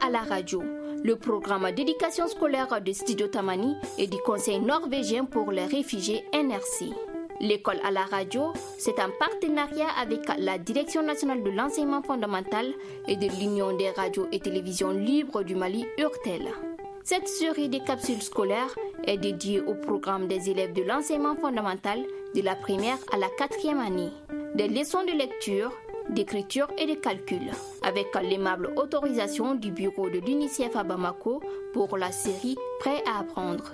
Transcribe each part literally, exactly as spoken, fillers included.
à la radio, le programme d'éducation scolaire de Studio Tamani et du Conseil norvégien pour les réfugiés N R C. L'école à la radio, c'est un partenariat avec la Direction nationale de l'enseignement fondamental et de l'Union des radios et télévisions libres du Mali, URTEL. Cette série de capsules scolaires est dédiée au programme des élèves de l'enseignement fondamental de la première à la quatrième année. Des leçons de lecture, d'écriture et de calcul, avec l'aimable autorisation du bureau de l'UNICEF à Bamako pour la série Prêt à apprendre.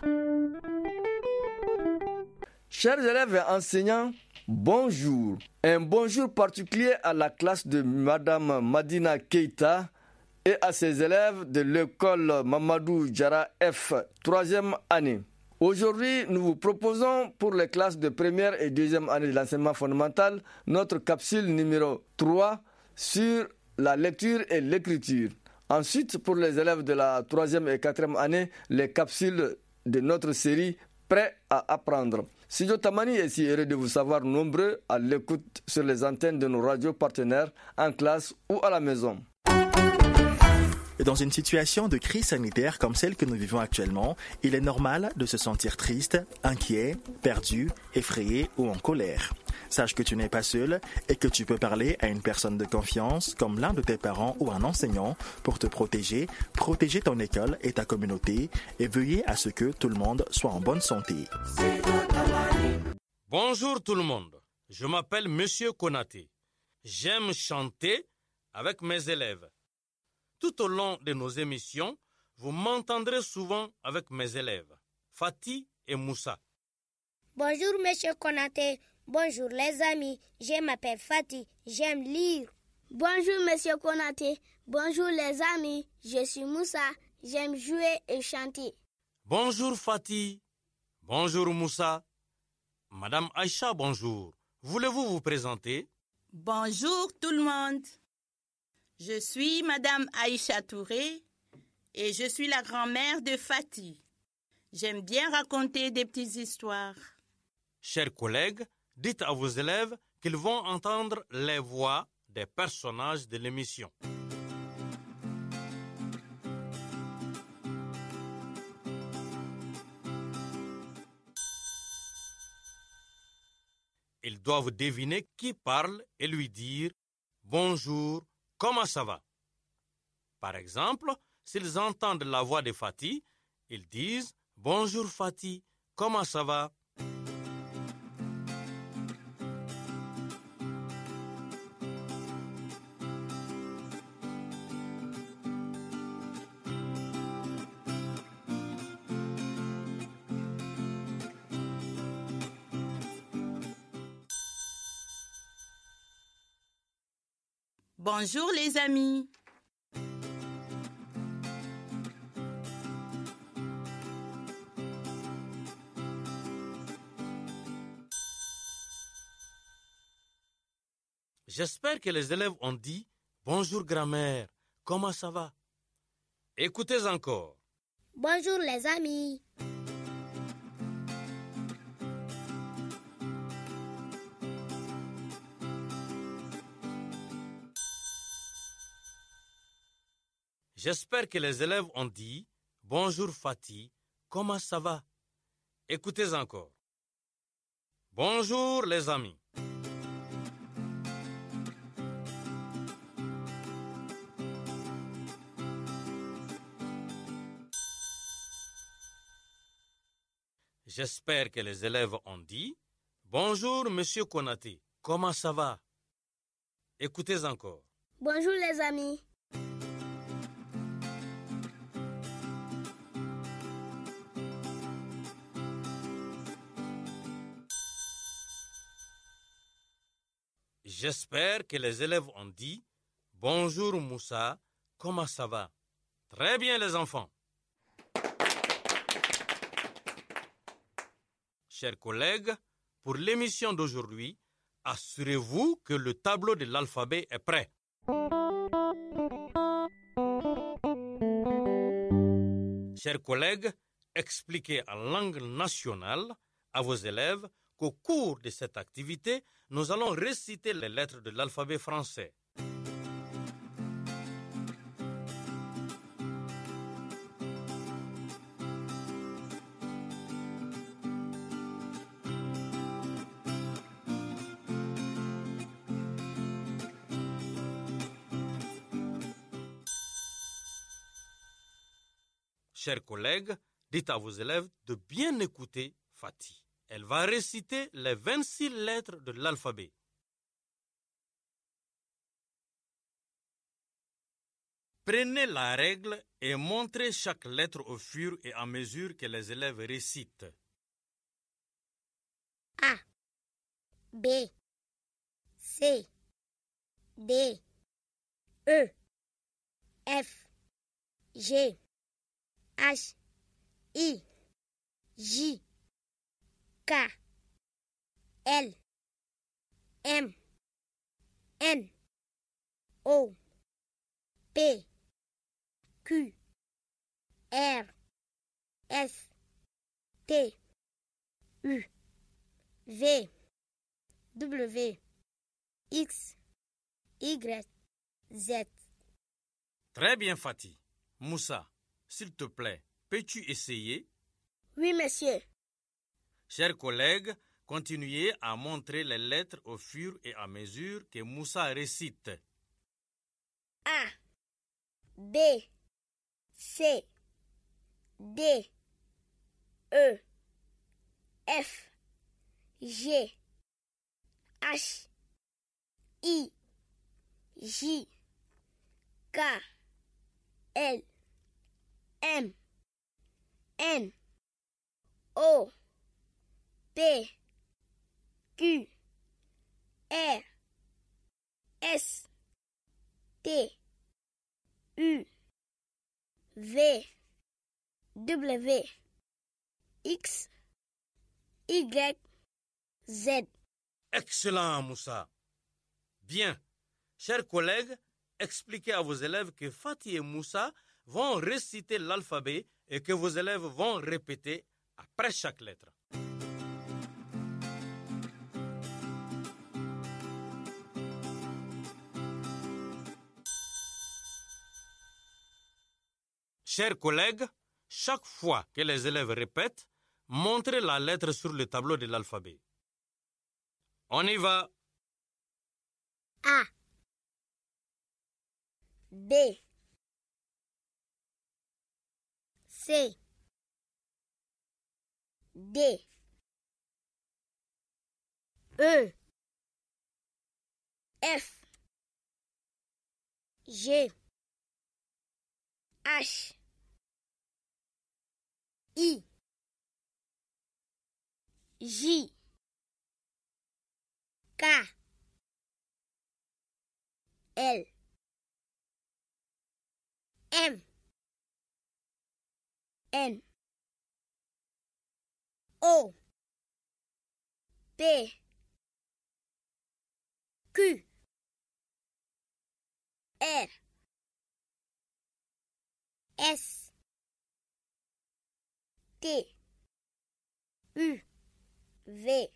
Chers élèves et enseignants, bonjour. Un bonjour particulier à la classe de Madame Madina Keita et à ses élèves de l'école Mamadou Diarra F, troisième année. Aujourd'hui, nous vous proposons pour les classes de première et deuxième année de l'enseignement fondamental notre capsule numéro trois sur la lecture et l'écriture. Ensuite, pour les élèves de la troisième et quatrième année, les capsules de notre série Prêt à apprendre. Studio Tamani est si heureux de vous savoir nombreux à l'écoute sur les antennes de nos radios partenaires en classe ou à la maison. Dans une situation de crise sanitaire comme celle que nous vivons actuellement, il est normal de se sentir triste, inquiet, perdu, effrayé ou en colère. Sache que tu n'es pas seul et que tu peux parler à une personne de confiance comme l'un de tes parents ou un enseignant pour te protéger, protéger ton école et ta communauté et veiller à ce que tout le monde soit en bonne santé. Bonjour tout le monde, je m'appelle Monsieur Konaté. J'aime chanter avec mes élèves. Tout au long de nos émissions, vous m'entendrez souvent avec mes élèves, Fatih et Moussa. Bonjour, Monsieur Konaté. Bonjour, les amis. Je m'appelle Fatih. J'aime lire. Bonjour, Monsieur Konaté. Bonjour, les amis. Je suis Moussa. J'aime jouer et chanter. Bonjour, Fatih. Bonjour, Moussa. Madame Aïcha, bonjour. Voulez-vous vous présenter? Bonjour, tout le monde. Je suis Madame Aïcha Touré et je suis la grand-mère de Fatih. J'aime bien raconter des petites histoires. Chers collègues, dites à vos élèves qu'ils vont entendre les voix des personnages de l'émission. Ils doivent deviner qui parle et lui dire « Bonjour ». Comment ça va? Par exemple, s'ils entendent la voix de Fatih, ils disent « Bonjour Fatih, comment ça va ?» Bonjour les amis. J'espère que les élèves ont dit « Bonjour grand-mère, comment ça va ?» Écoutez encore. Bonjour les amis. J'espère que les élèves ont dit « Bonjour Fatih, comment ça va ?» Écoutez encore. Bonjour les amis. J'espère que les élèves ont dit « Bonjour Monsieur Konaté, comment ça va ?» Écoutez encore. Bonjour les amis. J'espère que les élèves ont dit « Bonjour Moussa, comment ça va ?» Très bien les enfants. Chers collègues, pour l'émission d'aujourd'hui, assurez-vous que le tableau de l'alphabet est prêt. Chers collègues, expliquez en langue nationale à vos élèves qu'au cours de cette activité, nous allons réciter les lettres de l'alphabet français. Chers collègues, dites à vos élèves de bien écouter Fatih. Elle va réciter les vingt-six lettres de l'alphabet. Prenez la règle et montrez chaque lettre au fur et à mesure que les élèves récitent. A, B, C, D, E, F, G, H, I, J, K, L, M, N, O, P, Q, R, S, T, U, V, W, X, Y, Z. Très bien, Fatih. Moussa, s'il te plaît, peux-tu essayer? Oui, monsieur. Chers collègues, continuez à montrer les lettres au fur et à mesure que Moussa récite. A, B, C, D, E, F, G, H, I, J, K, L, M, N, O, P, Q, R, S, T, U, V, W, X, Y, Z. Excellent, Moussa. Bien. Chers collègues, expliquez à vos élèves que Fatih et Moussa vont réciter l'alphabet et que vos élèves vont répéter après chaque lettre. Chers collègues, chaque fois que les élèves répètent, montrez la lettre sur le tableau de l'alphabet. On y va. A, B, C, D, E, F, G, H, I, J, K, L, M, N, O, P, Q, R, S, T, U, V,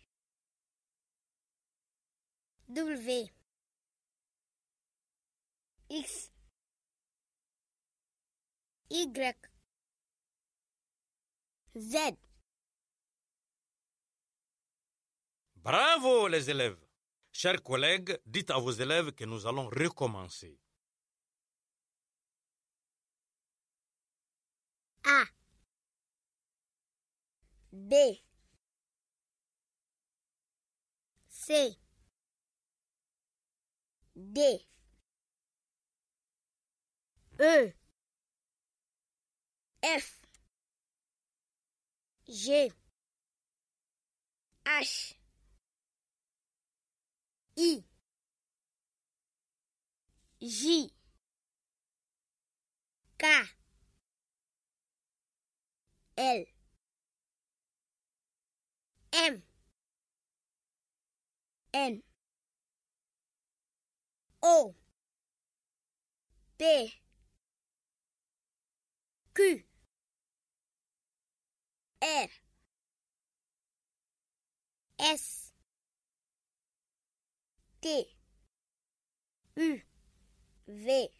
W, X, Y, Z. Bravo les élèves! Chers collègues, dites à vos élèves que nous allons recommencer. A, B, C, D, E, F, G, H, I, J, K, L, M, N, O, P, Q, R, S, T, U, V,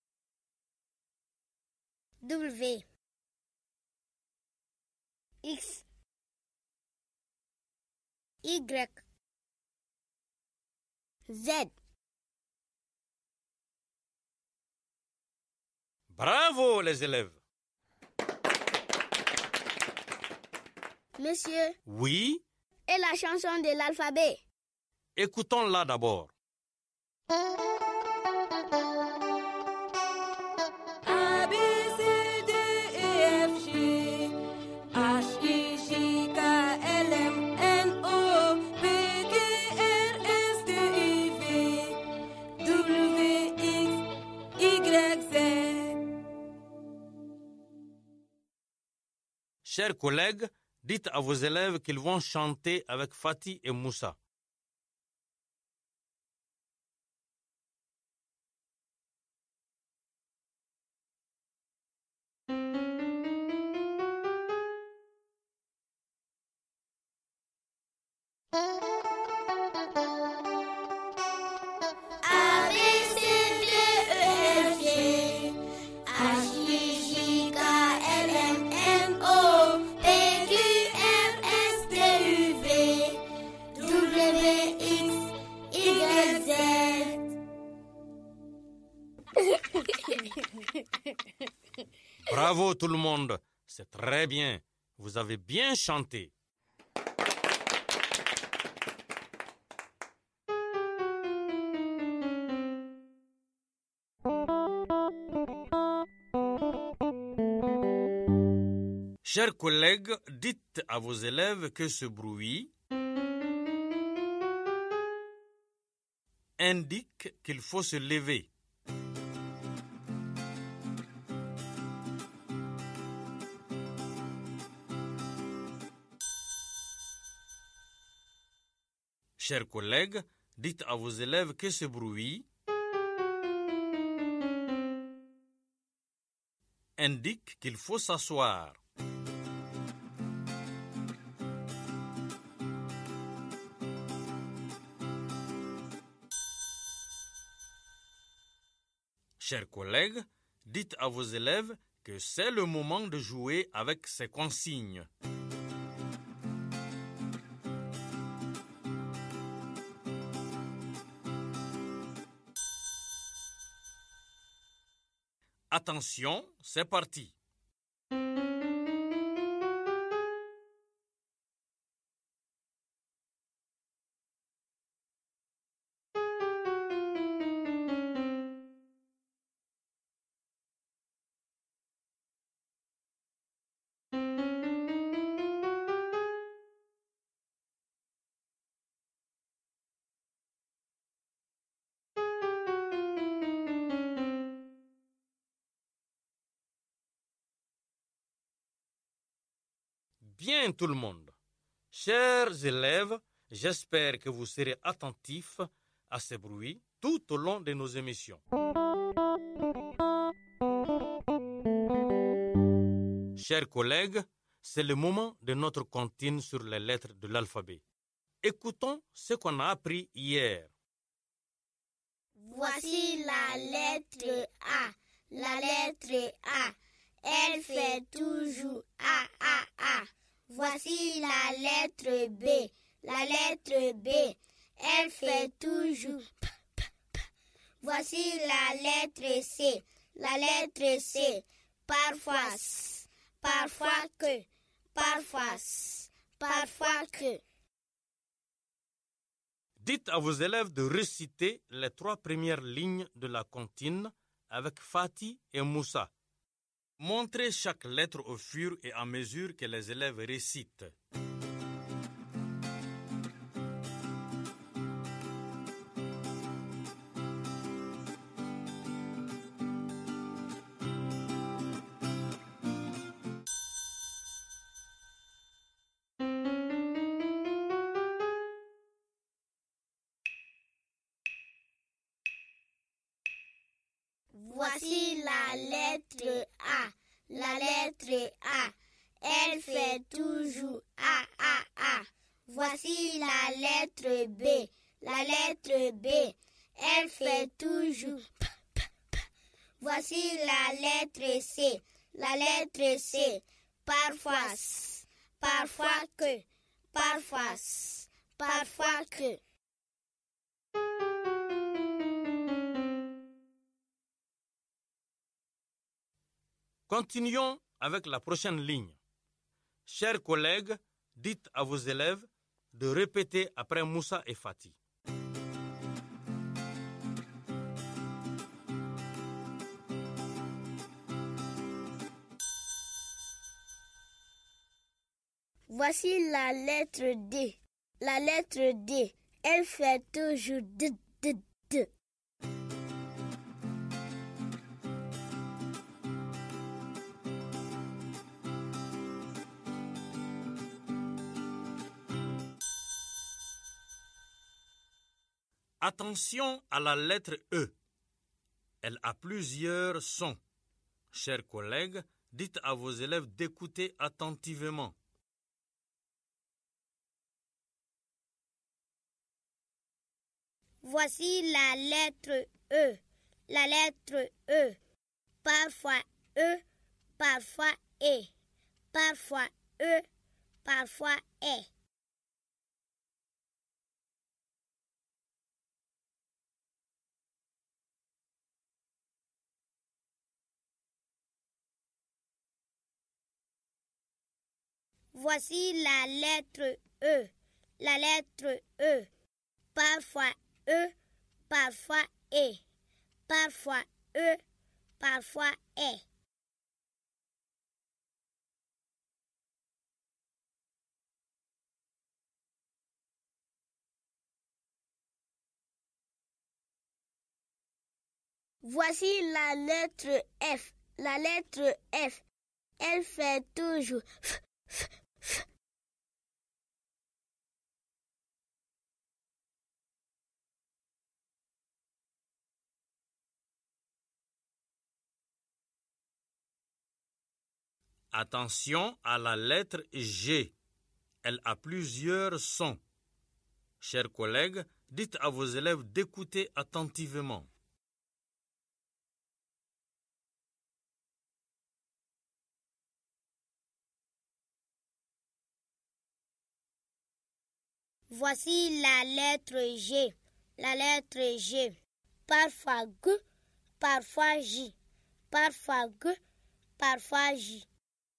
W, X, Y, Z. Bravo les élèves! Monsieur. Oui? Et la chanson de l'alphabet? Écoutons-la d'abord. A, B, C, D, E, F, G, H, I, J, K, L, M, N, O, P, Q, R, S, T, U, V, W, X, Y, Z. Chers collègues, dites à vos élèves qu'ils vont chanter avec Fatih et Moussa. Bravo tout le monde, c'est très bien. Vous avez bien chanté. Chers collègues, dites à vos élèves que ce bruit indique qu'il faut se lever. Chers collègues, dites à vos élèves que ce bruit indique qu'il faut s'asseoir. Chers collègues, dites à vos élèves que c'est le moment de jouer avec ces consignes. Attention, c'est parti. Bien tout le monde. Chers élèves, j'espère que vous serez attentifs à ces bruits tout au long de nos émissions. Chers collègues, c'est le moment de notre comptine sur les lettres de l'alphabet. Écoutons ce qu'on a appris hier. Voici la lettre A. La lettre A. Elle fait toujours A, A, A. Voici la lettre B. La lettre B. Elle fait toujours P, P, P. Voici la lettre C. La lettre C. Parfois S. Parfois que. Parfois S. Parfois que. Dites à vos élèves de réciter les trois premières lignes de la comptine avec Fatih et Moussa. Montrez chaque lettre au fur et à mesure que les élèves récitent. Voici la lettre A. La lettre A. Elle fait toujours A, A, A. Voici la lettre B. La lettre B. Elle fait toujours P, P, P. Voici la lettre C. La lettre C. Parfois S. Parfois que. Parfois S. Parfois que. Continuons avec la prochaine ligne. Chers collègues, dites à vos élèves de répéter après Moussa et Fatih. Voici la lettre D. La lettre D, elle fait toujours D, D, D. Attention à la lettre E. Elle a plusieurs sons. Chers collègues, dites à vos élèves d'écouter attentivement. Voici la lettre E. La lettre E. Parfois E, parfois E. Parfois E, parfois E. Voici la lettre E. La lettre E. Parfois E, parfois E. Parfois E, parfois E. Voici la lettre F. La lettre F. Elle fait toujours F, F, F. Attention à la lettre G. Elle a plusieurs sons. Chers collègues, dites à vos élèves d'écouter attentivement. Voici la lettre G. La lettre G. Parfois G, parfois J. Parfois G, parfois J.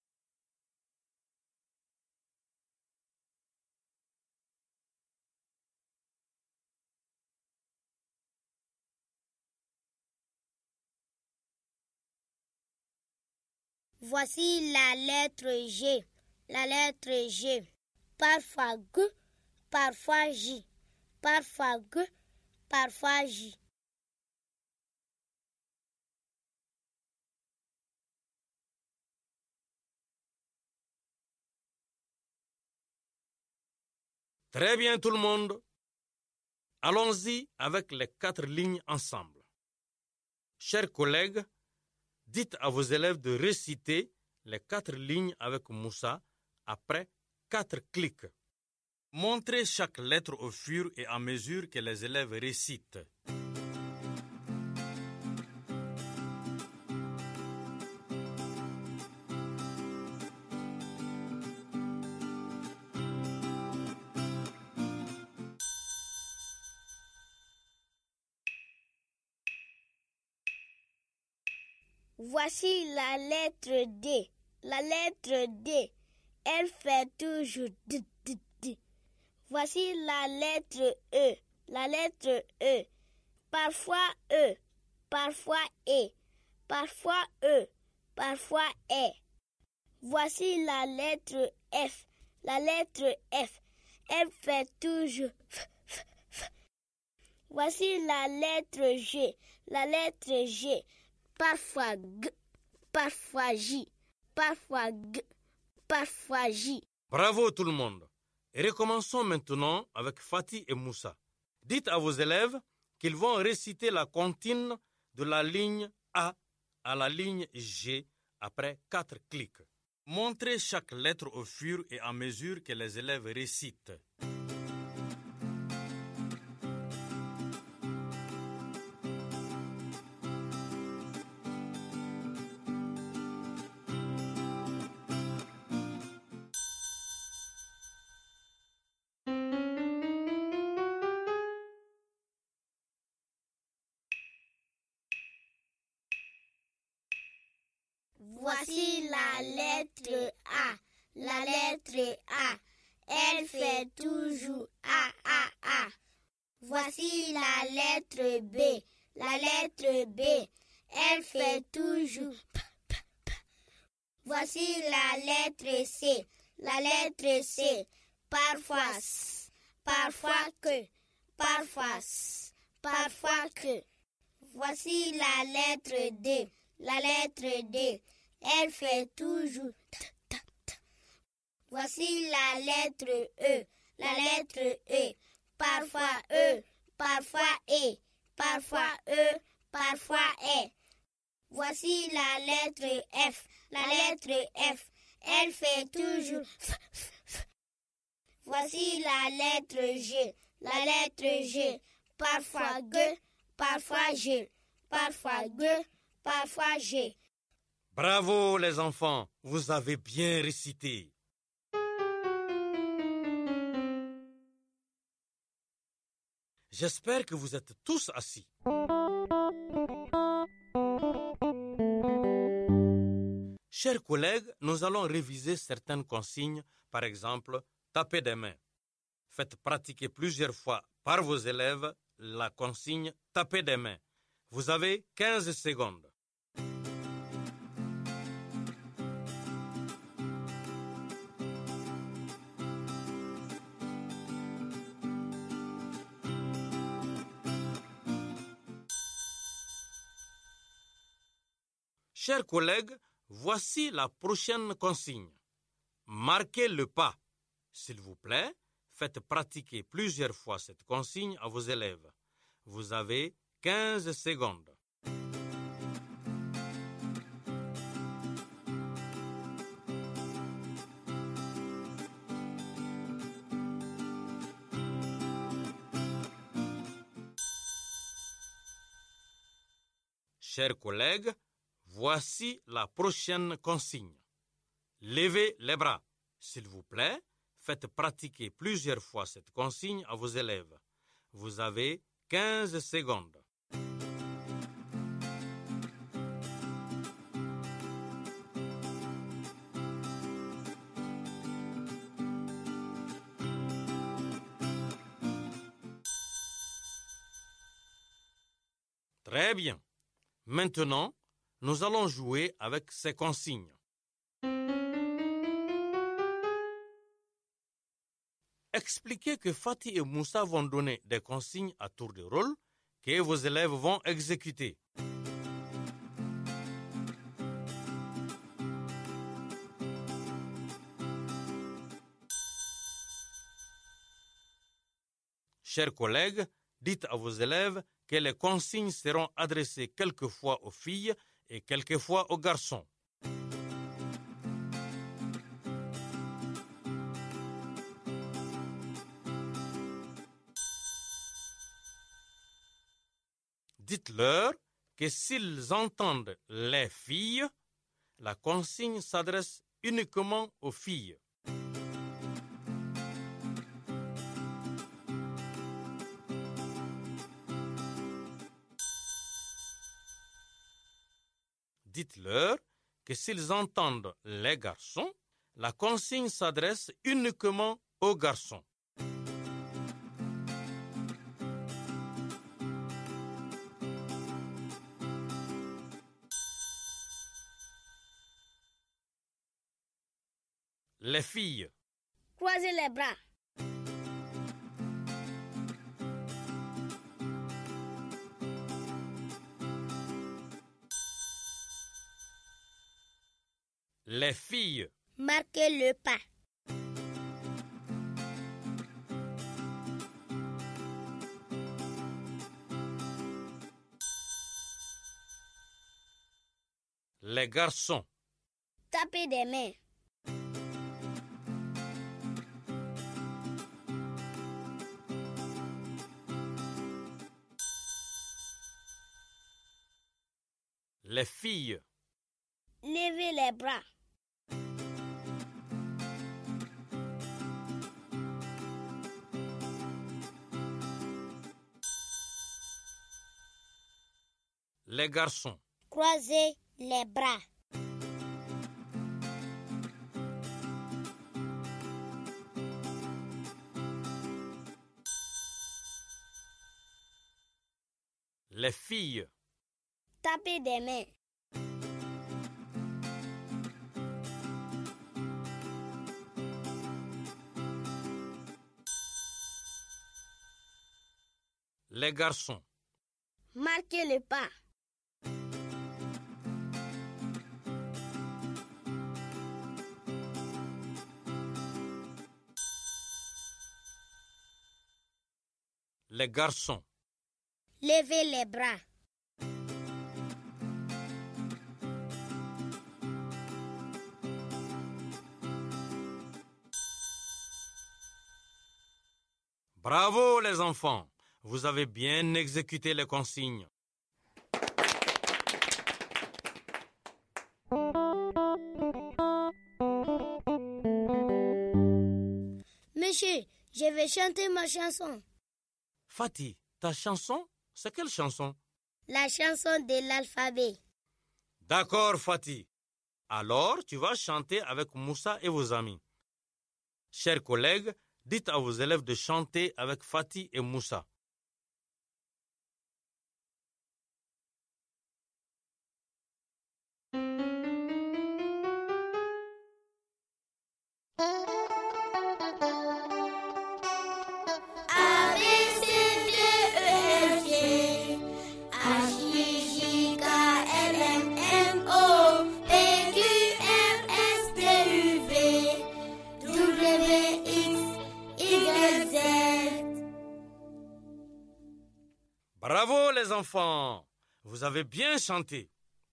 Voici la lettre G. La lettre G. Parfois G, parfois J. Parfois G, parfois J. Très bien tout le monde. Allons-y avec les quatre lignes ensemble. Chers collègues, dites à vos élèves de réciter les quatre lignes avec Moussa après quatre clics. Montrez chaque lettre au fur et à mesure que les élèves récitent. Voici la lettre D. La lettre D, elle fait toujours D, D, D. Voici la lettre E. La lettre E. Parfois E, parfois E. Parfois E, parfois E. Voici la lettre F. La lettre F, elle fait toujours F, F, F. Voici la lettre G. La lettre G. Parfois G, parfois J, parfois G, parfois J. Bravo tout le monde. Et recommençons maintenant avec Fatih et Moussa. Dites à vos élèves qu'ils vont réciter la comptine de la ligne A à la ligne G après quatre clics. Montrez chaque lettre au fur et à mesure que les élèves récitent. Voici la lettre A. La lettre A, elle fait toujours A, A, A. Voici la lettre B. La lettre B, elle fait toujours P, P, P. Voici la lettre C. La lettre C, parfois S, parfois que, parfois S, parfois que. Voici la lettre D. La lettre D, elle fait toujours T, T, T. Voici la lettre E. La lettre E, parfois E, parfois E, parfois E, parfois E. Voici la lettre F. La lettre F, elle fait toujours F, F, F. Voici la lettre G. La lettre G, parfois G, parfois G, parfois G, parfois G. Bravo les enfants, vous avez bien récité. J'espère que vous êtes tous assis. Chers collègues, nous allons réviser certaines consignes, par exemple, taper des mains. Faites pratiquer plusieurs fois par vos élèves la consigne taper des mains. Vous avez quinze secondes. Chers collègues, voici la prochaine consigne. Marquez le pas. S'il vous plaît, faites pratiquer plusieurs fois cette consigne à vos élèves. Vous avez quinze secondes. Chers collègues, voici la prochaine consigne. Levez les bras. S'il vous plaît, faites pratiquer plusieurs fois cette consigne à vos élèves. Vous avez quinze secondes. Très bien. Maintenant, nous allons jouer avec ces consignes. Expliquez que Fatih et Moussa vont donner des consignes à tour de rôle que vos élèves vont exécuter. Chers collègues, dites à vos élèves que les consignes seront adressées quelquefois aux filles et quelquefois aux garçons. Dites-leur que s'ils entendent les filles, la consigne s'adresse uniquement aux filles. Dites-leur que s'ils entendent les garçons, la consigne s'adresse uniquement aux garçons. Les filles. Croisez les bras. Les filles. Marquez le pas. Les garçons. Tapez des mains. Les filles. Levez les bras. Les garçons. Croisez les bras. Les filles. Taper des mains. Les garçons. Marquer le pas. Les garçons. Lever les bras. Bravo les enfants, vous avez bien exécuté les consignes. Monsieur, je vais chanter ma chanson. Fatih, ta chanson, c'est quelle chanson? La chanson de l'alphabet. D'accord Fatih. Alors, tu vas chanter avec Moussa et vos amis. Chers collègues, dites à vos élèves de chanter avec Fatih et Moussa. Bravo les enfants, vous avez bien chanté.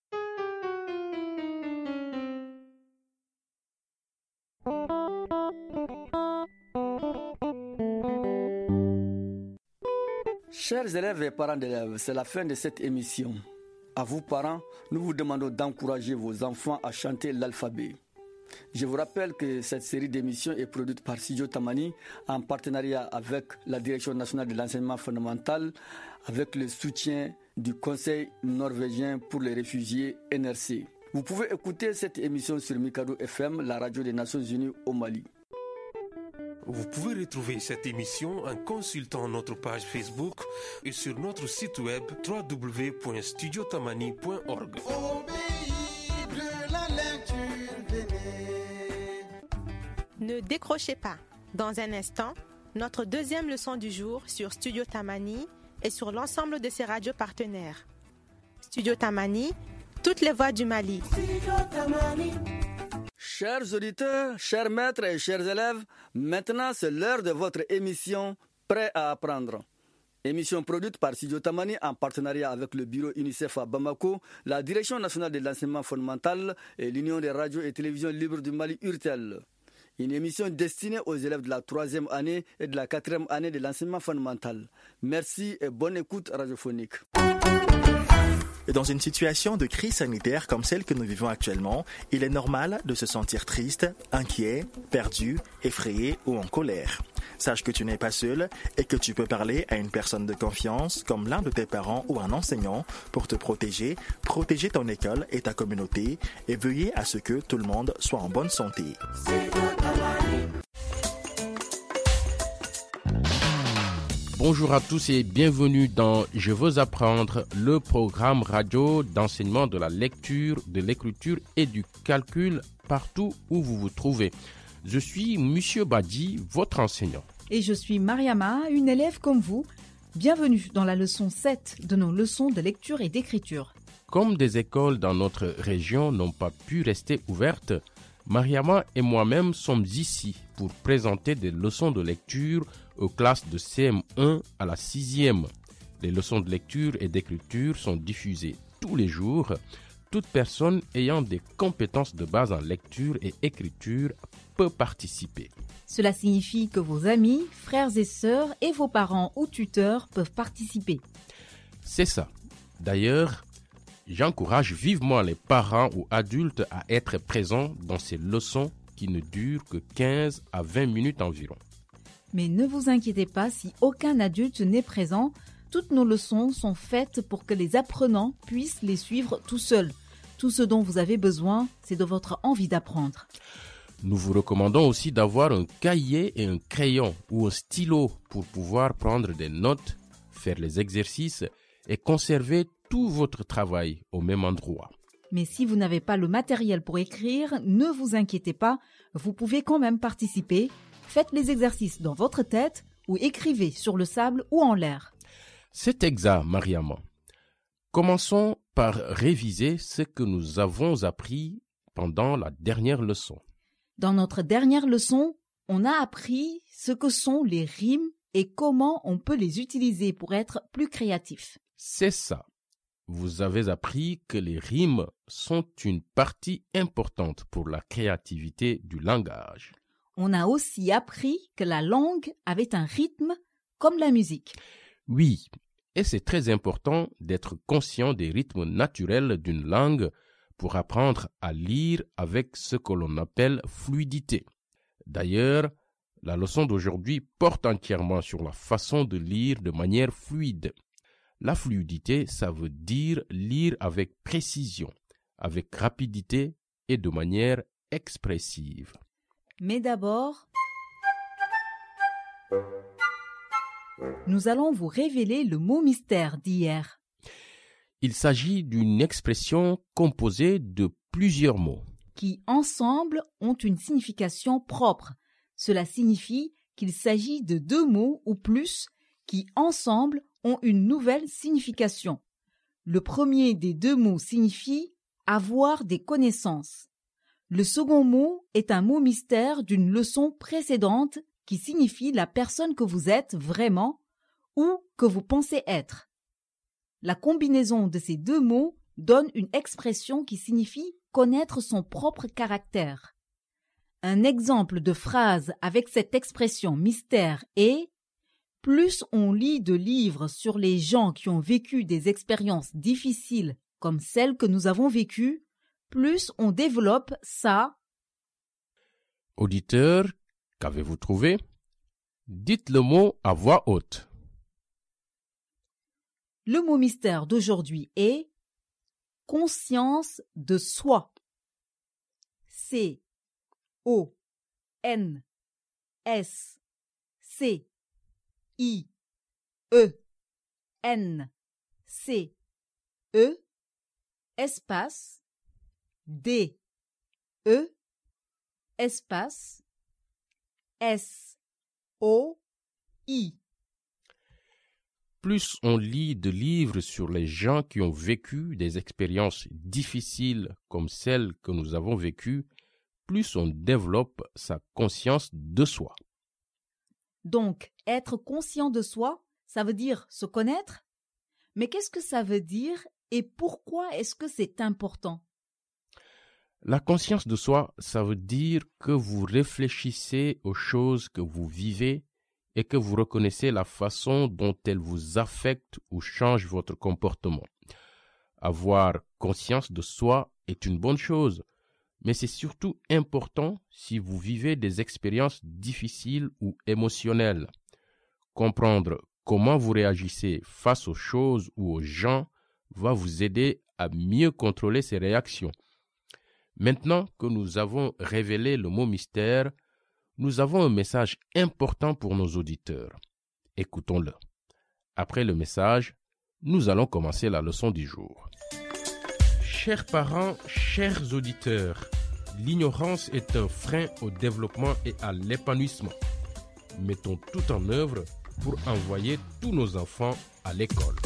Chers élèves et parents d'élèves, c'est la fin de cette émission. À vous parents, nous vous demandons d'encourager vos enfants à chanter l'alphabet. Je vous rappelle que cette série d'émissions est produite par Studio Tamani en partenariat avec la Direction nationale de l'enseignement fondamental, avec le soutien du Conseil norvégien pour les réfugiés N R C. Vous pouvez écouter cette émission sur Mikado F M, la radio des Nations Unies au Mali. Vous pouvez retrouver cette émission en consultant notre page Facebook et sur notre site web w w w point studio tamani point org. Ne décrochez pas. Dans un instant, notre deuxième leçon du jour sur Studio Tamani et sur l'ensemble de ses radios partenaires. Studio Tamani, toutes les voix du Mali. Chers auditeurs, chers maîtres et chers élèves, maintenant c'est l'heure de votre émission Prêt à apprendre. Émission produite par Studio Tamani en partenariat avec le bureau UNICEF à Bamako, la Direction nationale de l'enseignement fondamental et l'Union des radios et télévisions libres du Mali U R T E L. Une émission destinée aux élèves de la troisième année et de la quatrième année de l'enseignement fondamental. Merci et bonne écoute radiophonique. Et dans une situation de crise sanitaire comme celle que nous vivons actuellement, il est normal de se sentir triste, inquiet, perdu, effrayé ou en colère. Sache que tu n'es pas seul et que tu peux parler à une personne de confiance comme l'un de tes parents ou un enseignant pour te protéger, protéger ton école et ta communauté et veiller à ce que tout le monde soit en bonne santé. Bonjour à tous et bienvenue dans Je veux apprendre, le programme radio d'enseignement de la lecture, de l'écriture et du calcul partout où vous vous trouvez. Je suis Monsieur Badi, votre enseignant. Et je suis Mariama, une élève comme vous. Bienvenue dans la leçon sept de nos leçons de lecture et d'écriture. Comme des écoles dans notre région n'ont pas pu rester ouvertes, Mariama et moi-même sommes ici pour présenter des leçons de lecture aux classes de C M un à la sixième. Les leçons de lecture et d'écriture sont diffusées tous les jours. Toute personne ayant des compétences de base en lecture et écriture peut participer. Cela signifie que vos amis, frères et sœurs et vos parents ou tuteurs peuvent participer. C'est ça. D'ailleurs, j'encourage vivement les parents ou adultes à être présents dans ces leçons qui ne durent que quinze à vingt minutes environ. Mais ne vous inquiétez pas si aucun adulte n'est présent. Toutes nos leçons sont faites pour que les apprenants puissent les suivre tout seuls. Tout ce dont vous avez besoin, c'est de votre envie d'apprendre. Nous vous recommandons aussi d'avoir un cahier et un crayon ou un stylo pour pouvoir prendre des notes, faire les exercices et conservez tout votre travail au même endroit. Mais si vous n'avez pas le matériel pour écrire, ne vous inquiétez pas, vous pouvez quand même participer. Faites les exercices dans votre tête ou écrivez sur le sable ou en l'air. C'est exact, Mariama. Commençons par réviser ce que nous avons appris pendant la dernière leçon. Dans notre dernière leçon, on a appris ce que sont les rimes et comment on peut les utiliser pour être plus créatif. C'est ça. Vous avez appris que les rimes sont une partie importante pour la créativité du langage. On a aussi appris que la langue avait un rythme comme la musique. Oui, et c'est très important d'être conscient des rythmes naturels d'une langue pour apprendre à lire avec ce que l'on appelle fluidité. D'ailleurs, la leçon d'aujourd'hui porte entièrement sur la façon de lire de manière fluide. La fluidité, ça veut dire lire avec précision, avec rapidité et de manière expressive. Mais d'abord, nous allons vous révéler le mot mystère d'hier. Il s'agit d'une expression composée de plusieurs mots qui, ensemble, ont une signification propre. Cela signifie qu'il s'agit de deux mots ou plus qui, ensemble, ont une nouvelle signification. Le premier des deux mots signifie « avoir des connaissances ». Le second mot est un mot mystère d'une leçon précédente qui signifie la personne que vous êtes vraiment ou que vous pensez être. La combinaison de ces deux mots donne une expression qui signifie connaître son propre caractère. Un exemple de phrase avec cette expression mystère est « Plus on lit de livres sur les gens qui ont vécu des expériences difficiles comme celles que nous avons vécues, plus on développe ça. » Auditeur, qu'avez-vous trouvé? Dites le mot à voix haute. Le mot mystère d'aujourd'hui est conscience de soi. C O N S C I E N C E espace D E espace S O I. Plus on lit de livres sur les gens qui ont vécu des expériences difficiles comme celles que nous avons vécues, plus on développe sa conscience de soi. Donc, être conscient de soi, ça veut dire se connaître? Mais qu'est-ce que ça veut dire et pourquoi est-ce que c'est important? La conscience de soi, ça veut dire que vous réfléchissez aux choses que vous vivez et que vous reconnaissez la façon dont elles vous affectent ou changent votre comportement. Avoir conscience de soi est une bonne chose, mais c'est surtout important si vous vivez des expériences difficiles ou émotionnelles. Comprendre comment vous réagissez face aux choses ou aux gens va vous aider à mieux contrôler ces réactions. Maintenant que nous avons révélé le mot mystère, nous avons un message important pour nos auditeurs. Écoutons-le. Après le message, nous allons commencer la leçon du jour. Chers parents, chers auditeurs, l'ignorance est un frein au développement et à l'épanouissement. Mettons tout en œuvre pour envoyer tous nos enfants à l'école.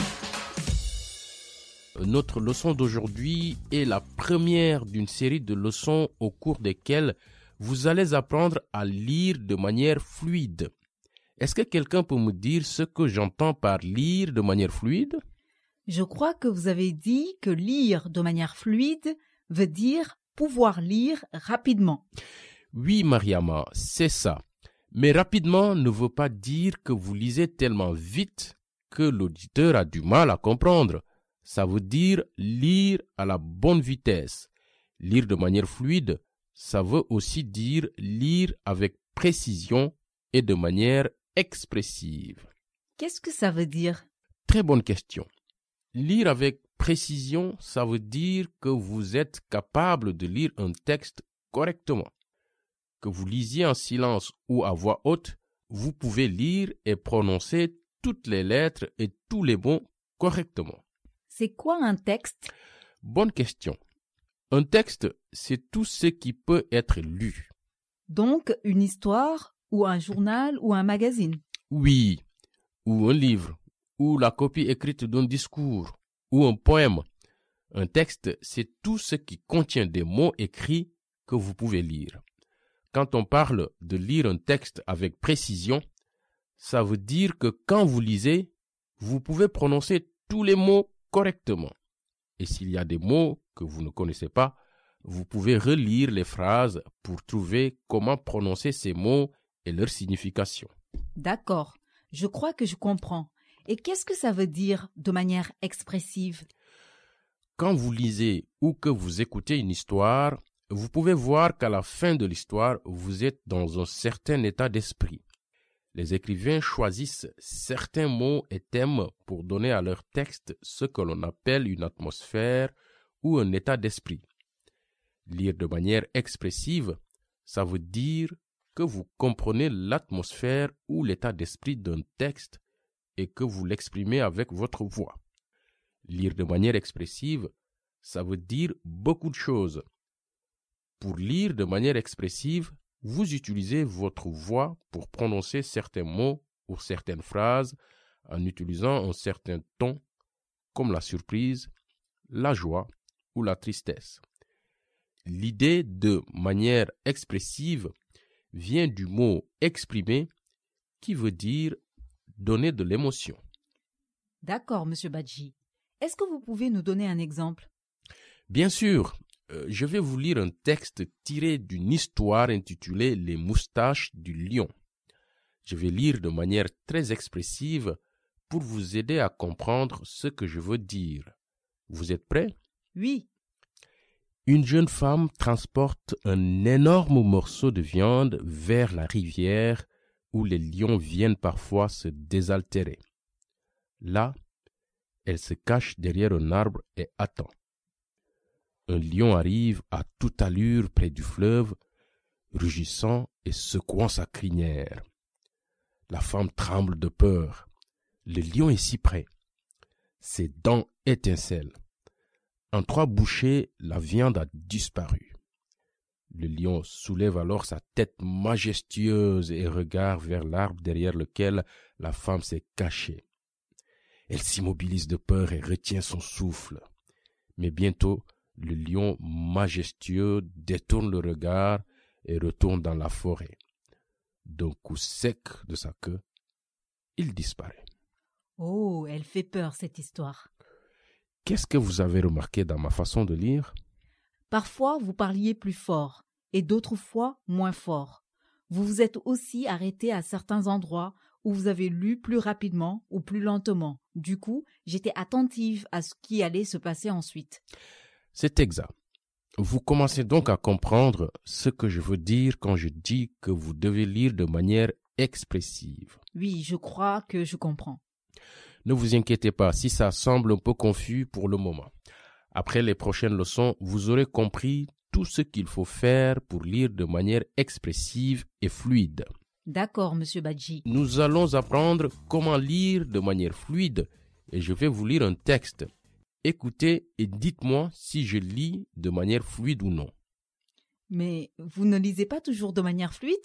Notre leçon d'aujourd'hui est la première d'une série de leçons au cours desquelles vous allez apprendre à lire de manière fluide. Est-ce que quelqu'un peut me dire ce que j'entends par lire de manière fluide? Je crois que vous avez dit que lire de manière fluide veut dire pouvoir lire rapidement. Oui, Mariama, c'est ça. Mais rapidement ne veut pas dire que vous lisez tellement vite que l'auditeur a du mal à comprendre. Ça veut dire lire à la bonne vitesse. Lire de manière fluide, ça veut aussi dire lire avec précision et de manière expressive. Qu'est-ce que ça veut dire? Très bonne question. Lire avec précision, ça veut dire que vous êtes capable de lire un texte correctement. Que vous lisiez en silence ou à voix haute, vous pouvez lire et prononcer toutes les lettres et tous les mots correctement. C'est quoi un texte? Bonne question. Un texte, c'est tout ce qui peut être lu. Donc, une histoire, ou un journal, ou un magazine? Oui, ou un livre, ou la copie écrite d'un discours, ou un poème. Un texte, c'est tout ce qui contient des mots écrits que vous pouvez lire. Quand on parle de lire un texte avec précision, ça veut dire que quand vous lisez, vous pouvez prononcer tous les mots correctement. Et s'il y a des mots que vous ne connaissez pas, vous pouvez relire les phrases pour trouver comment prononcer ces mots et leur signification. D'accord, je crois que je comprends. Et qu'est-ce que ça veut dire de manière expressive? Quand vous lisez ou que vous écoutez une histoire, vous pouvez voir qu'à la fin de l'histoire, vous êtes dans un certain état d'esprit. Les écrivains choisissent certains mots et thèmes pour donner à leur texte ce que l'on appelle une atmosphère ou un état d'esprit. Lire de manière expressive, ça veut dire que vous comprenez l'atmosphère ou l'état d'esprit d'un texte et que vous l'exprimez avec votre voix. Lire de manière expressive, ça veut dire beaucoup de choses. Pour lire de manière expressive, vous utilisez votre voix pour prononcer certains mots ou certaines phrases en utilisant un certain ton, comme la surprise, la joie ou la tristesse. L'idée de manière expressive vient du mot exprimer qui veut dire donner de l'émotion. D'accord, Monsieur Badji. Est-ce que vous pouvez nous donner un exemple? Bien sûr, euh, je vais vous lire un texte tiré d'une histoire intitulée « Les moustaches du lion ». Je vais lire de manière très expressive pour vous aider à comprendre ce que je veux dire. Vous êtes prêts? Oui. Une jeune femme transporte un énorme morceau de viande vers la rivière où les lions viennent parfois se désaltérer. Là, elle se cache derrière un arbre et attend. Un lion arrive à toute allure près du fleuve, rugissant et secouant sa crinière. La femme tremble de peur. Le lion est si près. Ses dents étincellent. En trois bouchées, la viande a disparu. Le lion soulève alors sa tête majestueuse et regarde vers l'arbre derrière lequel la femme s'est cachée. Elle s'immobilise de peur et retient son souffle. Mais bientôt, le lion majestueux détourne le regard et retourne dans la forêt. D'un coup sec de sa queue, il disparaît. Oh, elle fait peur, cette histoire. Qu'est-ce que vous avez remarqué dans ma façon de lire? Parfois, vous parliez plus fort et d'autres fois moins fort. Vous vous êtes aussi arrêté à certains endroits où vous avez lu plus rapidement ou plus lentement. Du coup, j'étais attentive à ce qui allait se passer ensuite. C'est exact. Vous commencez donc à comprendre ce que je veux dire quand je dis que vous devez lire de manière expressive. Oui, je crois que je comprends. Ne vous inquiétez pas si ça semble un peu confus pour le moment. Après les prochaines leçons, vous aurez compris tout ce qu'il faut faire pour lire de manière expressive et fluide. D'accord, Monsieur Badji. Nous allons apprendre comment lire de manière fluide et je vais vous lire un texte. Écoutez et dites-moi si je lis de manière fluide ou non. Mais vous ne lisez pas toujours de manière fluide?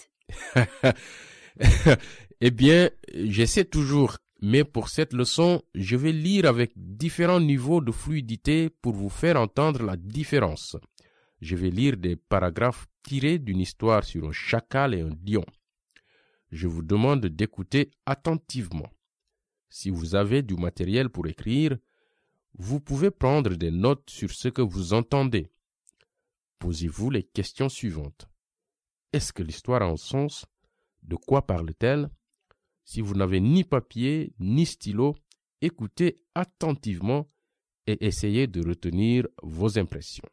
Eh bien, j'essaie toujours. Mais pour cette leçon, je vais lire avec différents niveaux de fluidité pour vous faire entendre la différence. Je vais lire des paragraphes tirés d'une histoire sur un chacal et un lion. Je vous demande d'écouter attentivement. Si vous avez du matériel pour écrire, vous pouvez prendre des notes sur ce que vous entendez. Posez-vous les questions suivantes. Est-ce que l'histoire a un sens? De quoi parle-t-elle? Si vous n'avez ni papier ni stylo, écoutez attentivement et essayez de retenir vos impressions.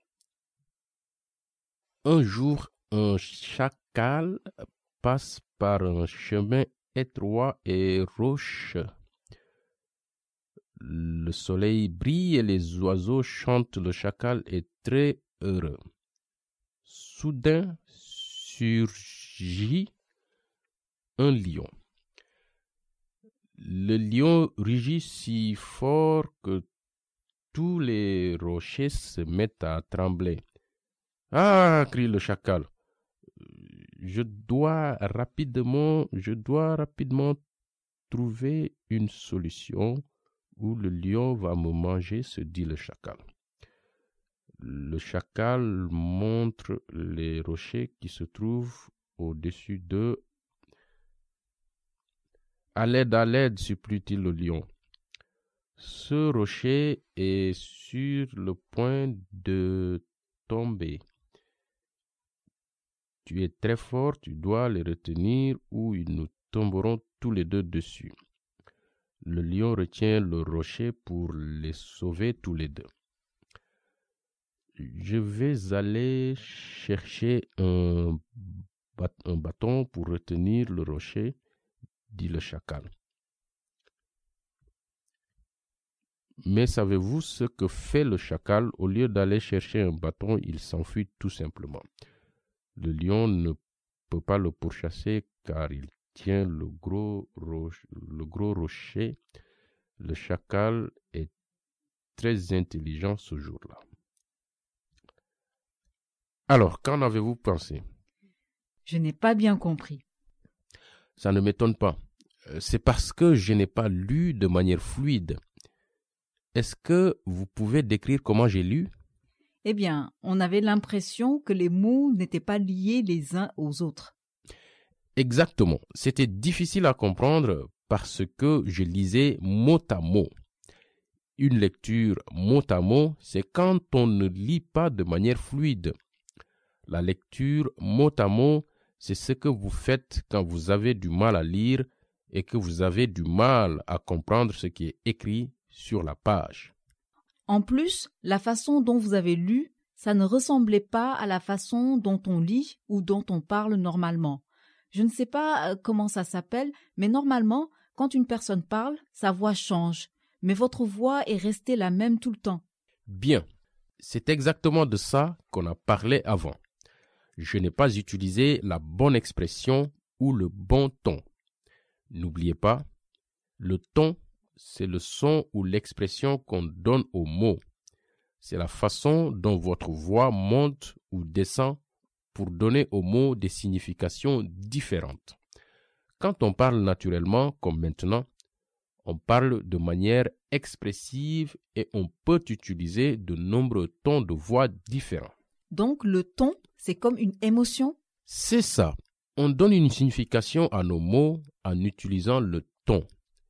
Un jour, un chacal passe par un chemin étroit et rocheux. Le soleil brille et les oiseaux chantent. Le chacal est très heureux. Soudain surgit un lion. Le lion rugit si fort que tous les rochers se mettent à trembler. « Ah !» crie le chacal. « Je dois rapidement, je dois rapidement trouver une solution ou le lion va me manger, se dit le chacal. » Le chacal montre les rochers qui se trouvent au-dessus d'eux. « À l'aide, à l'aide !» supplie-t-il le lion. Ce rocher est sur le point de tomber. Tu es très fort, tu dois les retenir ou ils nous tomberont tous les deux dessus. Le lion retient le rocher pour les sauver tous les deux. Je vais aller chercher un, bat- un bâton pour retenir le rocher, dit le chacal. Mais savez-vous ce que fait le chacal? Au lieu d'aller chercher un bâton, il s'enfuit tout simplement. Le lion ne peut pas le pourchasser car il tient le gros, roche, le gros rocher. Le chacal est très intelligent ce jour-là. Alors, qu'en avez-vous pensé? Je n'ai pas bien compris. Ça ne m'étonne pas. C'est parce que je n'ai pas lu de manière fluide. Est-ce que vous pouvez décrire comment j'ai lu? Eh bien, on avait l'impression que les mots n'étaient pas liés les uns aux autres. Exactement. C'était difficile à comprendre parce que je lisais mot à mot. Une lecture mot à mot, c'est quand on ne lit pas de manière fluide. La lecture mot à mot, c'est ce que vous faites quand vous avez du mal à lire et que vous avez du mal à comprendre ce qui est écrit sur la page. En plus, la façon dont vous avez lu, ça ne ressemblait pas à la façon dont on lit ou dont on parle normalement. Je ne sais pas comment ça s'appelle, mais normalement, quand une personne parle, sa voix change. Mais votre voix est restée la même tout le temps. Bien, c'est exactement de ça qu'on a parlé avant. Je n'ai pas utilisé la bonne expression ou le bon ton. N'oubliez pas, le ton, c'est le son ou l'expression qu'on donne aux mots. C'est la façon dont votre voix monte ou descend pour donner aux mots des significations différentes. Quand on parle naturellement, comme maintenant, on parle de manière expressive et on peut utiliser de nombreux tons de voix différents. Donc le ton, c'est comme une émotion? C'est ça. On donne une signification à nos mots en utilisant le ton.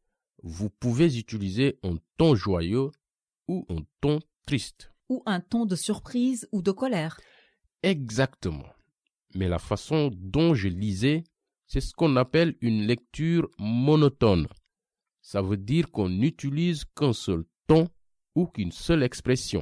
Vous pouvez utiliser un ton joyeux ou un ton triste. Ou un ton de surprise ou de colère. Exactement. Mais la façon dont je lisais, c'est ce qu'on appelle une lecture monotone. Ça veut dire qu'on n'utilise qu'un seul ton ou qu'une seule expression.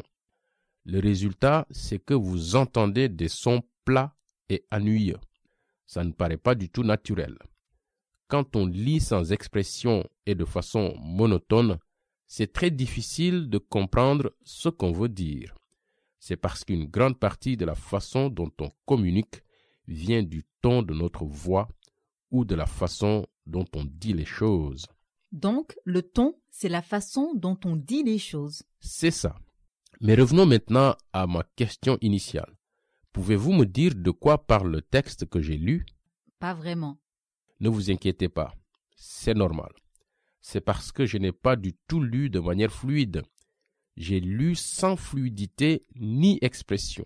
Le résultat, c'est que vous entendez des sons plats et ennuyeux. Ça ne paraît pas du tout naturel. Quand on lit sans expression et de façon monotone, c'est très difficile de comprendre ce qu'on veut dire. C'est parce qu'une grande partie de la façon dont on communique vient du ton de notre voix ou de la façon dont on dit les choses. Donc, le ton, c'est la façon dont on dit les choses. C'est ça. Mais revenons maintenant à ma question initiale. Pouvez-vous me dire de quoi parle le texte que j'ai lu? Pas vraiment. Ne vous inquiétez pas, c'est normal. C'est parce que je n'ai pas du tout lu de manière fluide. J'ai lu sans fluidité ni expression.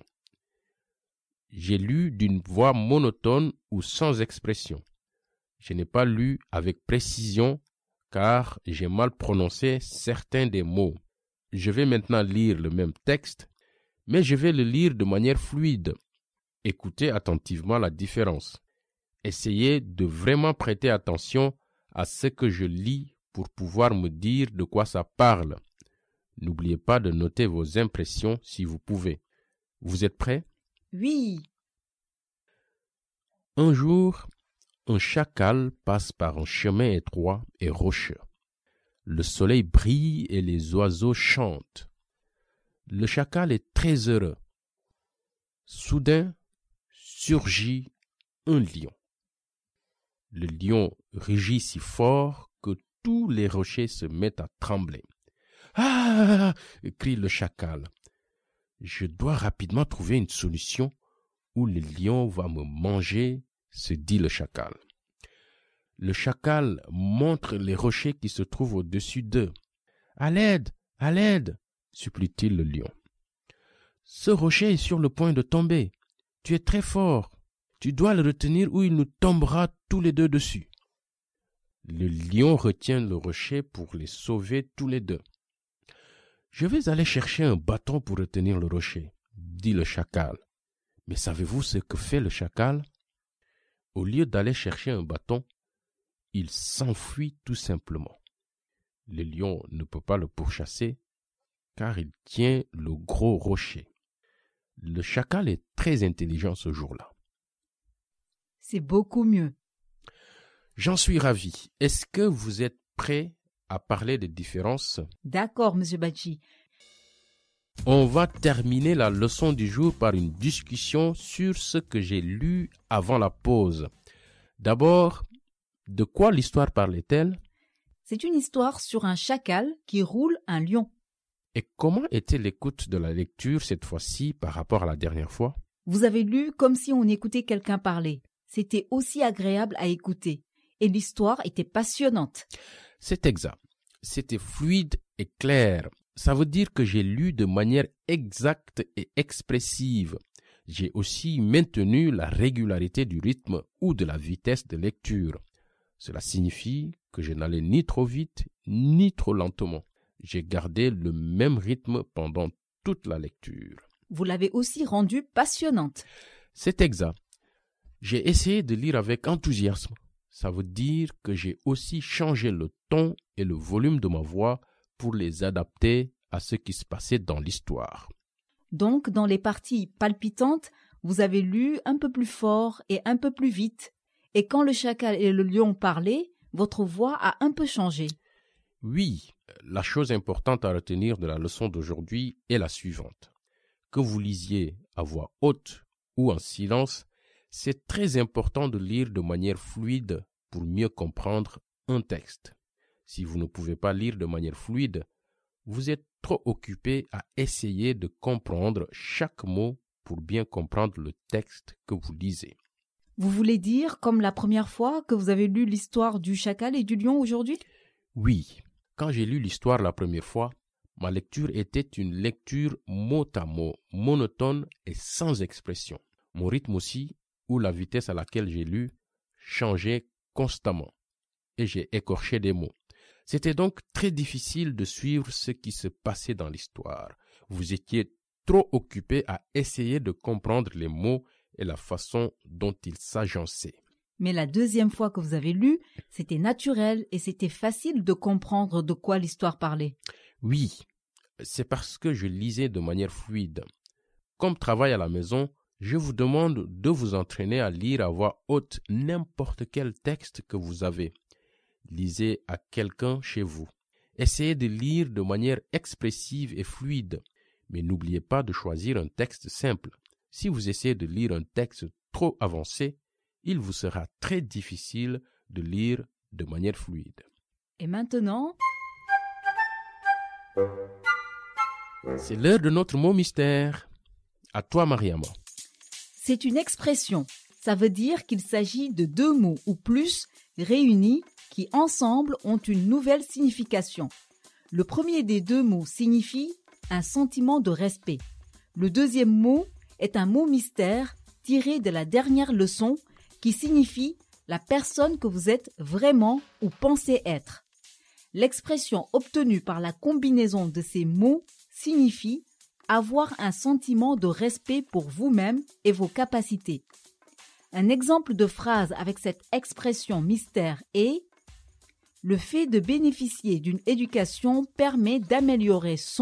J'ai lu d'une voix monotone ou sans expression. Je n'ai pas lu avec précision car j'ai mal prononcé certains des mots. Je vais maintenant lire le même texte, mais je vais le lire de manière fluide. Écoutez attentivement la différence. Essayez de vraiment prêter attention à ce que je lis pour pouvoir me dire de quoi ça parle. N'oubliez pas de noter vos impressions si vous pouvez. Vous êtes prêts? Oui. Un jour, un chacal passe par un chemin étroit et rocheux. Le soleil brille et les oiseaux chantent. Le chacal est très heureux. Soudain, surgit un lion. Le lion rugit si fort que tous les rochers se mettent à trembler. « Ah !» crie le chacal. « Je dois rapidement trouver une solution ou le lion va me manger, » se dit le chacal. Le chacal montre les rochers qui se trouvent au-dessus d'eux. « À l'aide, à l'aide !» supplie-t-il le lion. « Ce rocher est sur le point de tomber. Tu es très fort. Tu dois le retenir ou il nous tombera tous les deux dessus. » Le lion retient le rocher pour les sauver tous les deux. « Je vais aller chercher un bâton pour retenir le rocher, » dit le chacal. Mais savez-vous ce que fait le chacal? Au lieu d'aller chercher un bâton, il s'enfuit tout simplement. Le lion ne peut pas le pourchasser car il tient le gros rocher. Le chacal est très intelligent ce jour-là. C'est beaucoup mieux. J'en suis ravi. Est-ce que vous êtes prêts à parler des différences? D'accord, Monsieur Badji. On va terminer la leçon du jour par une discussion sur ce que j'ai lu avant la pause. D'abord, de quoi l'histoire parlait-elle? C'est une histoire sur un chacal qui roule un lion. Et comment était l'écoute de la lecture cette fois-ci par rapport à la dernière fois? Vous avez lu comme si on écoutait quelqu'un parler. C'était aussi agréable à écouter. Et l'histoire était passionnante. C'est exact. C'était fluide et clair. Ça veut dire que j'ai lu de manière exacte et expressive. J'ai aussi maintenu la régularité du rythme ou de la vitesse de lecture. Cela signifie que je n'allais ni trop vite ni trop lentement. J'ai gardé le même rythme pendant toute la lecture. Vous l'avez aussi rendue passionnante. C'est exact. J'ai essayé de lire avec enthousiasme. Ça veut dire que j'ai aussi changé le ton et le volume de ma voix pour les adapter à ce qui se passait dans l'histoire. Donc, dans les parties palpitantes, vous avez lu un peu plus fort et un peu plus vite. Et quand le chacal et le lion parlaient, votre voix a un peu changé. Oui, la chose importante à retenir de la leçon d'aujourd'hui est la suivante. Que vous lisiez à voix haute ou en silence, c'est très important de lire de manière fluide pour mieux comprendre un texte. Si vous ne pouvez pas lire de manière fluide, vous êtes trop occupé à essayer de comprendre chaque mot pour bien comprendre le texte que vous lisez. Vous voulez dire, comme la première fois que vous avez lu l'histoire du chacal et du lion aujourd'hui? Oui. Quand j'ai lu l'histoire la première fois, ma lecture était une lecture mot à mot, monotone et sans expression. Mon rythme aussi, ou la vitesse à laquelle j'ai lu, changeait constamment. Et j'ai écorché des mots. C'était donc très difficile de suivre ce qui se passait dans l'histoire. Vous étiez trop occupé à essayer de comprendre les mots et la façon dont ils s'agençaient. Mais la deuxième fois que vous avez lu, c'était naturel et c'était facile de comprendre de quoi l'histoire parlait. Oui, c'est parce que je lisais de manière fluide. Comme travail à la maison, je vous demande de vous entraîner à lire à voix haute n'importe quel texte que vous avez. Lisez à quelqu'un chez vous. Essayez de lire de manière expressive et fluide, mais n'oubliez pas de choisir un texte simple. Si vous essayez de lire un texte trop avancé, il vous sera très difficile de lire de manière fluide. Et maintenant, c'est l'heure de notre mot mystère. À toi, Mariama. C'est une expression. Ça veut dire qu'il s'agit de deux mots ou plus réunis qui ensemble ont une nouvelle signification. Le premier des deux mots signifie un sentiment de respect. Le deuxième mot est un mot mystère tiré de la dernière leçon qui signifie la personne que vous êtes vraiment ou pensez être. L'expression obtenue par la combinaison de ces mots signifie avoir un sentiment de respect pour vous-même et vos capacités. Un exemple de phrase avec cette expression mystère est « Le fait de bénéficier d'une éducation permet d'améliorer son »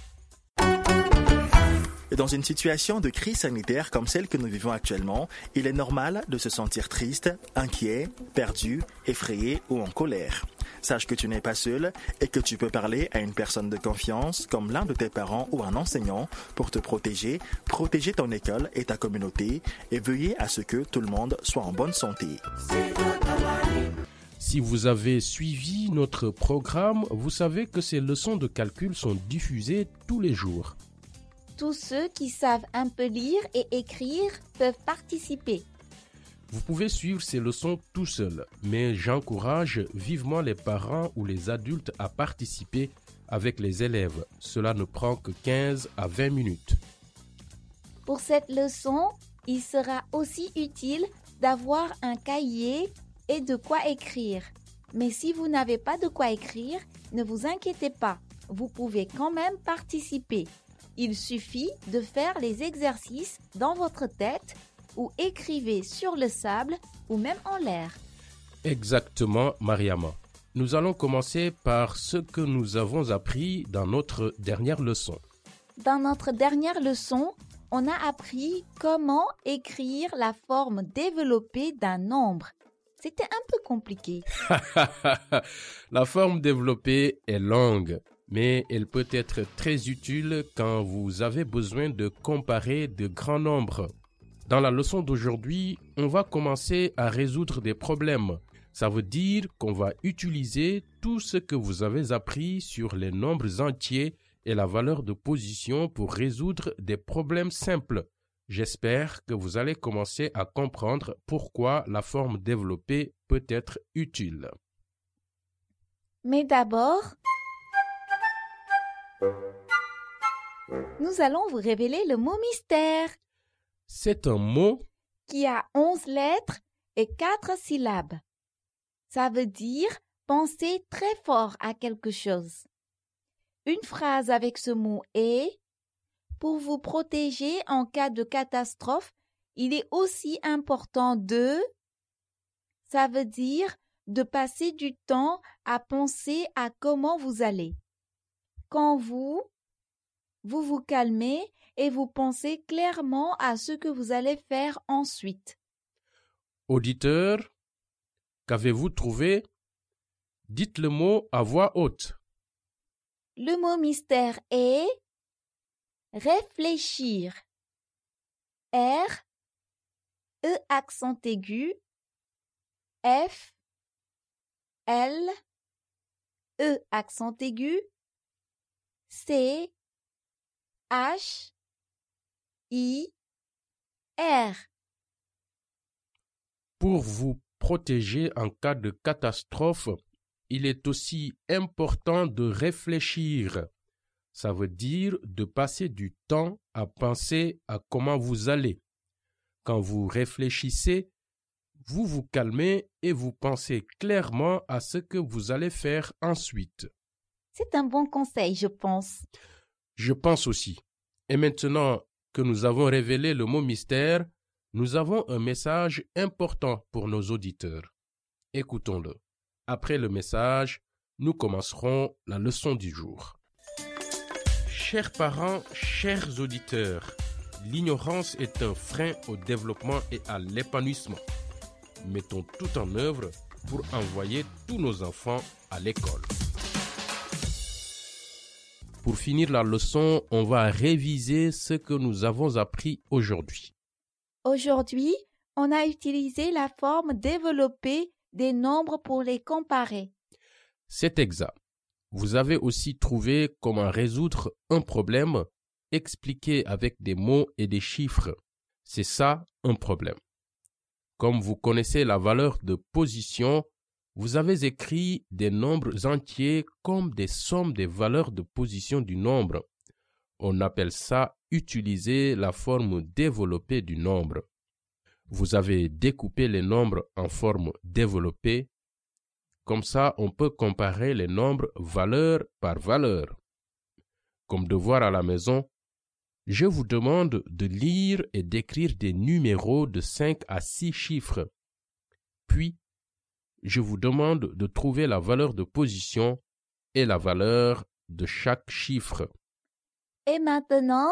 Dans une situation de crise sanitaire comme celle que nous vivons actuellement, il est normal de se sentir triste, inquiet, perdu, effrayé ou en colère. Sache que tu n'es pas seul et que tu peux parler à une personne de confiance comme l'un de tes parents ou un enseignant pour te protéger, protéger ton école et ta communauté et veiller à ce que tout le monde soit en bonne santé. Si vous avez suivi notre programme, vous savez que ces leçons de calcul sont diffusées tous les jours. Tous ceux qui savent un peu lire et écrire peuvent participer. Vous pouvez suivre ces leçons tout seul, mais j'encourage vivement les parents ou les adultes à participer avec les élèves. Cela ne prend que quinze à vingt minutes. Pour cette leçon, il sera aussi utile d'avoir un cahier et de quoi écrire. Mais si vous n'avez pas de quoi écrire, ne vous inquiétez pas, vous pouvez quand même participer. Il suffit de faire les exercices dans votre tête ou écrivez sur le sable ou même en l'air. Exactement, Mariama. Nous allons commencer par ce que nous avons appris dans notre dernière leçon. Dans notre dernière leçon, on a appris comment écrire la forme développée d'un nombre. C'était un peu compliqué. La forme développée est longue, mais elle peut être très utile quand vous avez besoin de comparer de grands nombres. Dans la leçon d'aujourd'hui, on va commencer à résoudre des problèmes. Ça veut dire qu'on va utiliser tout ce que vous avez appris sur les nombres entiers et la valeur de position pour résoudre des problèmes simples. J'espère que vous allez commencer à comprendre pourquoi la forme développée peut être utile. Mais d'abord, nous allons vous révéler le mot mystère. C'est un mot qui a onze lettres et quatre syllabes. Ça veut dire penser très fort à quelque chose. Une phrase avec ce mot est « Pour vous protéger en cas de catastrophe, il est aussi important de… » Ça veut dire de passer du temps à penser à comment vous allez. Quand vous, vous vous calmez et vous pensez clairement à ce que vous allez faire ensuite. Auditeur, qu'avez-vous trouvé? Dites le mot à voix haute. Le mot mystère est réfléchir. R, E accent aigu, F, L, E accent aigu, C, H, I, R. Pour vous protéger en cas de catastrophe, il est aussi important de réfléchir. Ça veut dire de passer du temps à penser à comment vous allez. Quand vous réfléchissez, vous vous calmez et vous pensez clairement à ce que vous allez faire ensuite. C'est un bon conseil, je pense. Je pense aussi. Et maintenant que nous avons révélé le mot mystère, nous avons un message important pour nos auditeurs. Écoutons-le. Après le message, nous commencerons la leçon du jour. Chers parents, chers auditeurs, l'ignorance est un frein au développement et à l'épanouissement. Mettons tout en œuvre pour envoyer tous nos enfants à l'école. Pour finir la leçon, on va réviser ce que nous avons appris aujourd'hui. Aujourd'hui, on a utilisé la forme développée des nombres pour les comparer. C'est exact. Vous avez aussi trouvé comment résoudre un problème expliqué avec des mots et des chiffres. C'est ça, un problème. Comme vous connaissez la valeur de position, vous avez écrit des nombres entiers comme des sommes des valeurs de position du nombre. On appelle ça utiliser la forme développée du nombre. Vous avez découpé les nombres en forme développée. Comme ça, on peut comparer les nombres valeur par valeur. Comme devoir à la maison, je vous demande de lire et d'écrire des numéros de cinq à six chiffres. Puis, je vous demande de trouver la valeur de position et la valeur de chaque chiffre. Et maintenant,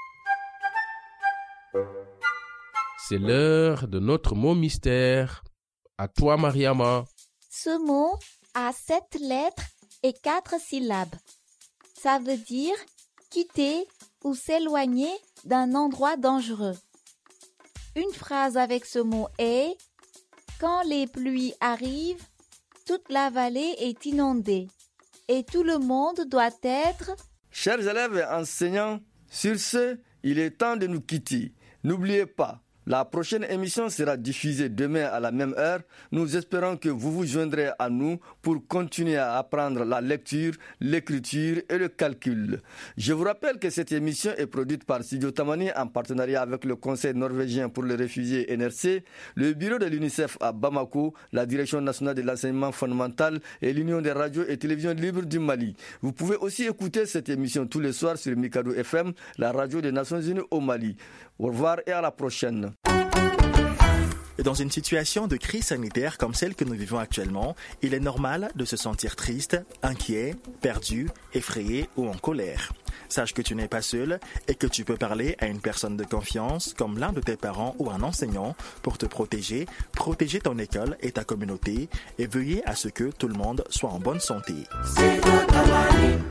c'est l'heure de notre mot mystère. À toi, Mariama. Ce mot a sept lettres et quatre syllabes. Ça veut dire quitter ou s'éloigner d'un endroit dangereux. Une phrase avec ce mot est « Quand les pluies arrivent, toute la vallée est inondée et tout le monde doit être... Chers élèves et enseignants, sur ce, il est temps de nous quitter. N'oubliez pas, la prochaine émission sera diffusée demain à la même heure. Nous espérons que vous vous joindrez à nous pour continuer à apprendre la lecture, l'écriture et le calcul. Je vous rappelle que cette émission est produite par Studio Tamani en partenariat avec le Conseil norvégien pour les réfugiés N R C, le bureau de l'UNICEF à Bamako, la Direction nationale de l'enseignement fondamental et l'Union des radios et télévisions libres du Mali. Vous pouvez aussi écouter cette émission tous les soirs sur Mikado F M, la radio des Nations Unies au Mali. Au revoir et à la prochaine. Dans une situation de crise sanitaire comme celle que nous vivons actuellement, il est normal de se sentir triste, inquiet, perdu, effrayé ou en colère. Sache que tu n'es pas seul et que tu peux parler à une personne de confiance comme l'un de tes parents ou un enseignant pour te protéger, protéger ton école et ta communauté et veiller à ce que tout le monde soit en bonne santé.